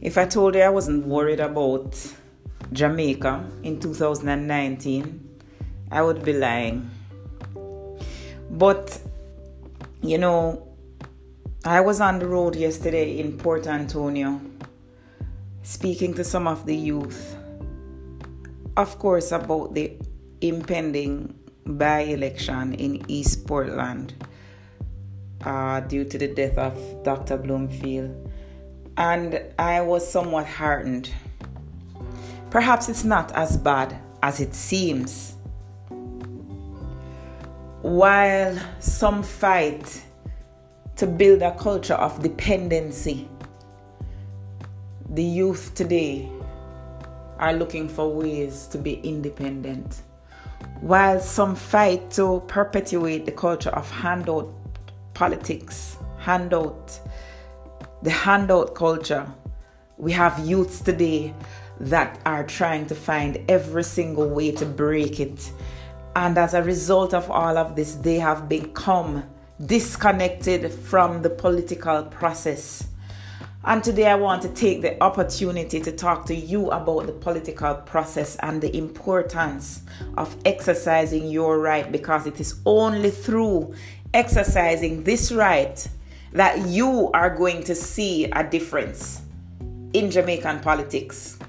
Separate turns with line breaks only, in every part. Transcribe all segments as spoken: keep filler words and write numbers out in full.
If I told you I wasn't worried about Jamaica in two thousand nineteen, I would be lying. But, you know, I was on the road yesterday in Port Antonio, speaking to some of the youth, of course, about the impending by-election in East Portland uh, due to the death of Doctor Bloomfield. And I was somewhat heartened. Perhaps it's not as bad as it seems. While some fight to build a culture of dependency, the youth today are looking for ways to be independent. While some fight to perpetuate the culture of handout politics, handout, the handout culture, we have youths today that are trying to find every single way to break it. And as a result of all of this, they have become disconnected from the political process. And today I want to take the opportunity to talk to you about the political process and the importance of exercising your right, because it is only through exercising this right that you are going to see a difference in Jamaican politics.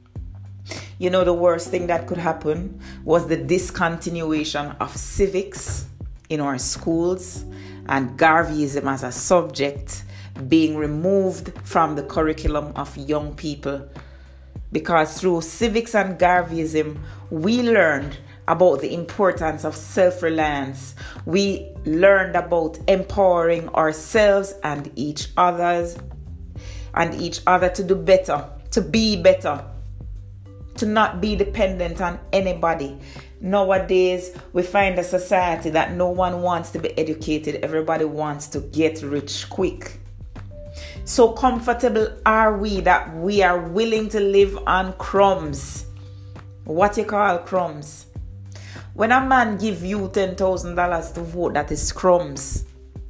You know, the worst thing that could happen was the discontinuation of civics in our schools and Garveyism as a subject being removed from the curriculum of young people. Because through civics and Garveyism, we learned about the importance of self-reliance. We learned about empowering ourselves and each others and each other to do better, to be better, to not be dependent on anybody. Nowadays, we find a society that no one wants to be educated. Everybody wants to get rich quick. So comfortable are we that we are willing to live on crumbs. What you call crumbs? When a man give you ten thousand dollars to vote, that is crumbs.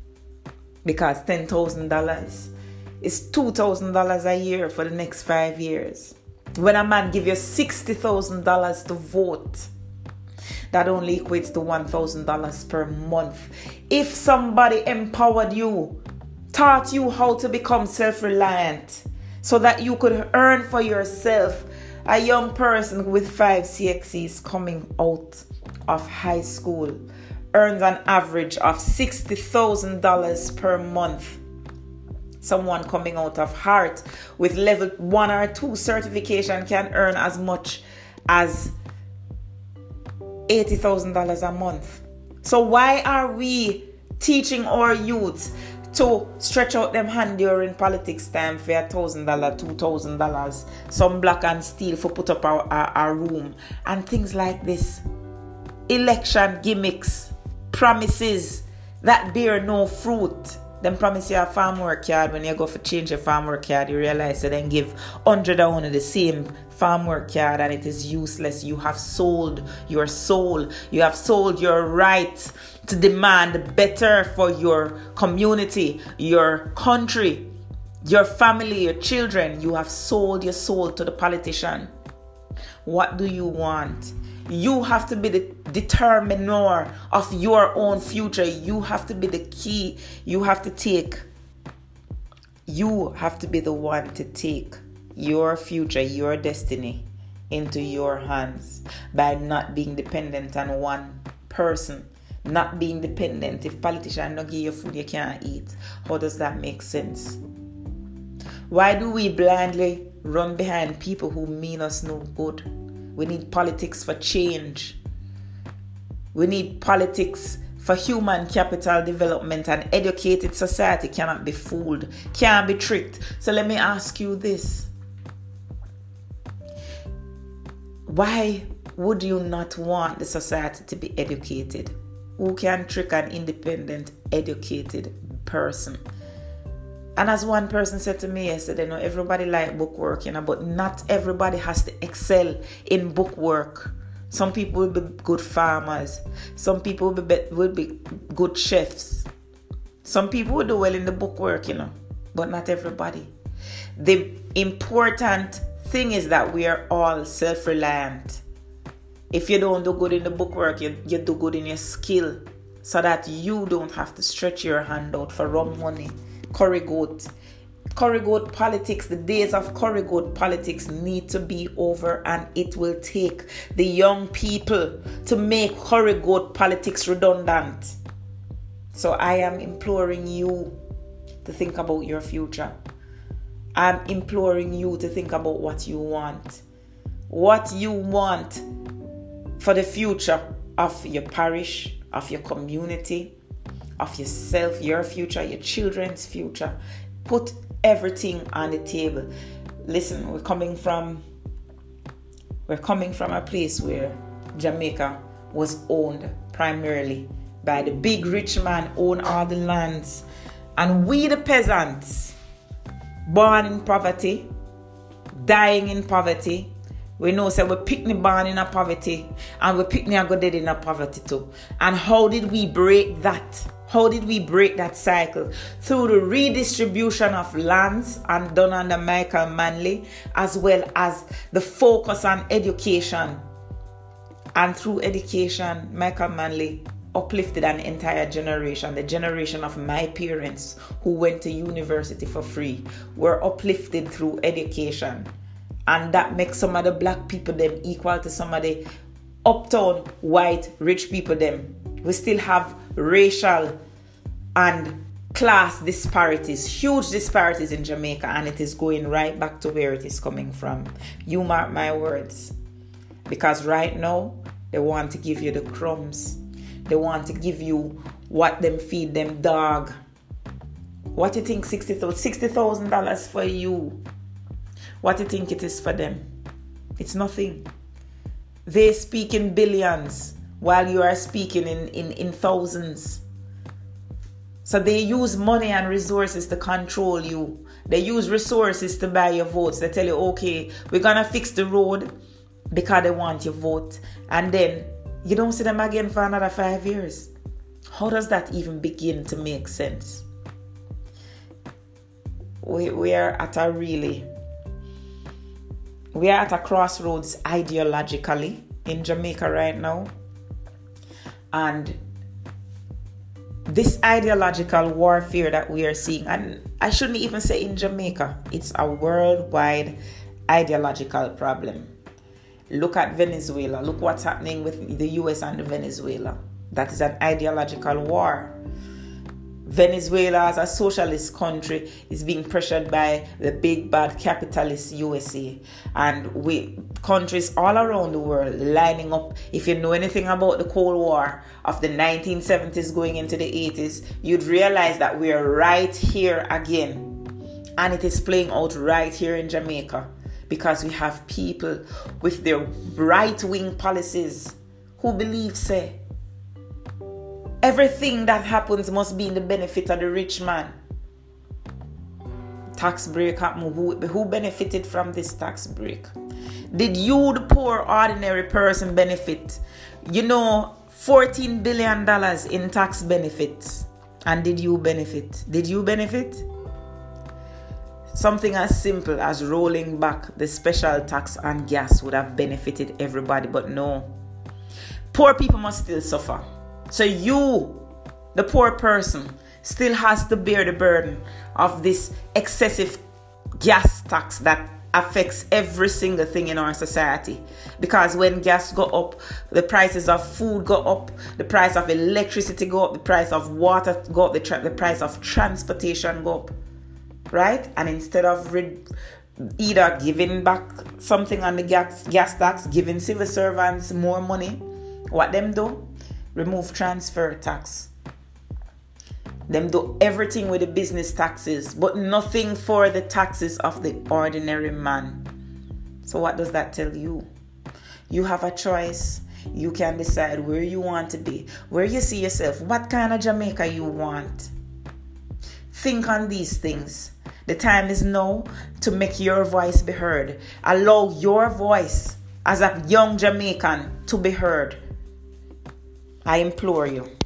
Because ten thousand dollars is two thousand dollars a year for the next five years. When a man give you sixty thousand dollars to vote, that only equates to one thousand dollars per month. If somebody empowered you, taught you how to become self-reliant so that you could earn for yourself, a young person with five C X Es coming out of high school earns an average of sixty thousand dollars per month. Someone coming out of Hart with level one or two certification can earn as much as eighty thousand dollars a month. So why are we teaching our youths to stretch out them hand during politics time for a thousand dollars, two thousand dollars, some black and steel for put up our, our, our room and things like this? Election gimmicks, promises that bear no fruit. Them promise you a farm work yard. When you go for change your farm work yard, you realize they then give hundred and one of the same farm work yard and it is useless. You have sold your soul. You have sold your right to demand better for your community, your country, your family, your children. You have sold your soul to the politician. What do you want? You have to be the determiner of your own future. You have to be the key. You have to take, you have to be the one to take your future, your destiny into your hands by not being dependent on one person. Not being dependent. If politicians don't give you food you can't eat, how does that make sense? Why do we blindly run behind people who mean us no good? We need politics for change. We need politics for human capital development. An educated society cannot be fooled, can't be tricked. So let me ask you this. Why would you not want the society to be educated? Who can trick an independent, educated person? And as one person said to me yesterday, you know, everybody like book work, you know, but not everybody has to excel in book work. Some people will be good farmers. Some people will be, will be good chefs. Some people will do well in the book work, you know, but not everybody. The important thing is that we are all self-reliant. If you don't do good in the bookwork, you, you do good in your skill, so that you don't have to stretch your hand out for rum money. Curry goat. Curry goat politics, the days of curry goat politics need to be over, and it will take the young people to make curry goat politics redundant. So I am imploring you to think about your future. I'm imploring you to think about what you want. What you want for the future of your parish, of your community, of yourself, your future, your children's future. Put everything on the table. Listen, we're coming from we're coming from a place where Jamaica was owned primarily by the big rich man, owned all the lands, and we the peasants, born in poverty, dying in poverty. We know say we pickney born in a poverty, and we pickney a go dead in a poverty too. And how did we break that? How did we break that cycle? Through the redistribution of lands, and done under Michael Manley, as well as the focus on education. And through education, Michael Manley uplifted an entire generation. The generation of my parents who went to university for free were uplifted through education. And that makes some of the black people them equal to some of the uptown white rich people them. We still have racial and class disparities, huge disparities in Jamaica, and it is going right back to where it is coming from. You mark my words. Because right now, they want to give you the crumbs. They want to give you what them feed them dog. What do you think sixty thousand dollars for you? What do you think it is for them? It's nothing. They speak in billions while you are speaking in, in, in thousands. So they use money and resources to control you. They use resources to buy your votes. They tell you, okay, we're going to fix the road because they want your vote. And then you don't see them again for another five years. How does that even begin to make sense? We, we are at a really... We are at a crossroads ideologically in Jamaica right now. And this ideological warfare that we are seeing, and I shouldn't even say in Jamaica, it's a worldwide ideological problem. Look at Venezuela. Look what's happening with the U S and Venezuela. That is an ideological war. Venezuela, as a socialist country, is being pressured by the big bad capitalist U S A, and we countries all around the world lining up. If you know anything about the Cold War of the nineteen seventies going into the eighties, you'd realize that we are right here again, and it is playing out right here in Jamaica, because we have people with their right-wing policies who believe, say, everything that happens must be in the benefit of the rich man. Tax break happened. Who, who benefited from this tax break? Did you, the poor ordinary person, benefit? You know, fourteen billion dollars in tax benefits. And did you benefit? Did you benefit? Something as simple as rolling back the special tax on gas would have benefited everybody, but no. Poor people must still suffer. So you, the poor person, still has to bear the burden of this excessive gas tax that affects every single thing in our society. Because when gas go up, the prices of food go up, the price of electricity go up, the price of water go up, the, tra- the price of transportation go up. Right? And instead of re- either giving back something on the gas, gas tax, giving civil servants more money, what them do? Remove transfer tax. Them do everything with the business taxes, but nothing for the taxes of the ordinary man. So what does that tell you? You have a choice. You can decide where you want to be, where you see yourself, what kind of Jamaica you want. Think on these things. The time is now to make your voice be heard. Allow your voice as a young Jamaican to be heard. I implore you.